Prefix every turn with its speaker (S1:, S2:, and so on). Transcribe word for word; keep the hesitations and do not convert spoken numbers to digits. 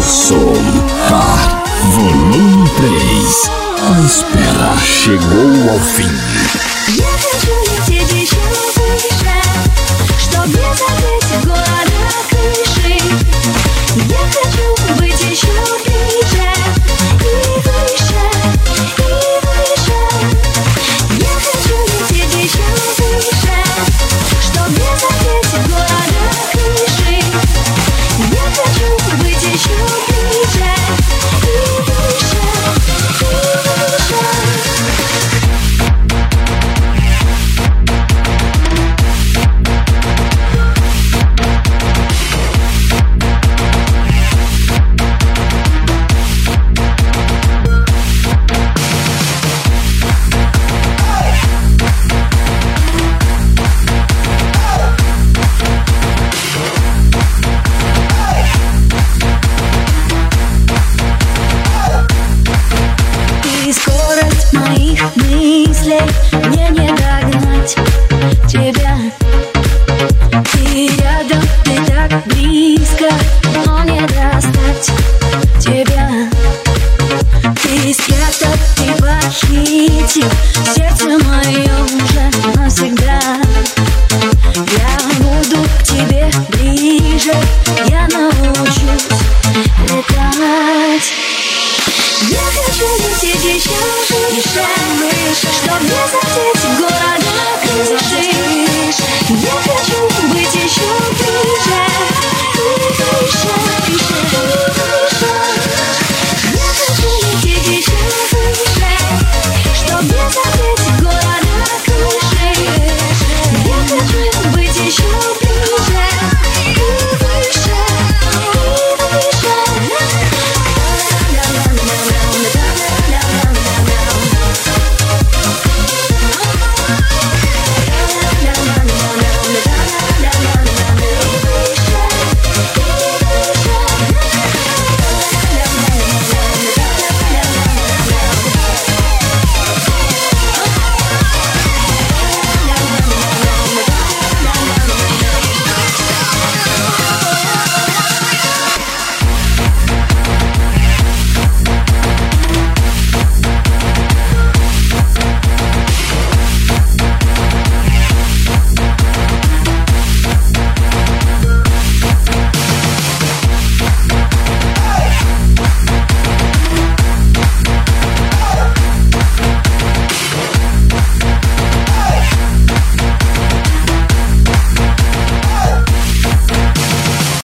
S1: som. Ah, volume três. A espera chegou ao fim.
S2: Я хочу лететь еще выше, чтоб не закрыть города крыши. Я хочу быть еще ближе и выше, и выше. Я хочу лететь еще выше, чтоб не закрыть города крыши. Я хочу быть еще ближе и выше, и выше. И скорость моих мыслей мне не догнать тебя. Ты рядом, ты так близко, но не достать тебя. Ты спрятал, ты похитил сердце мое уже навсегда. Я буду к тебе ближе, я научусь летать. Я хочу лететь еще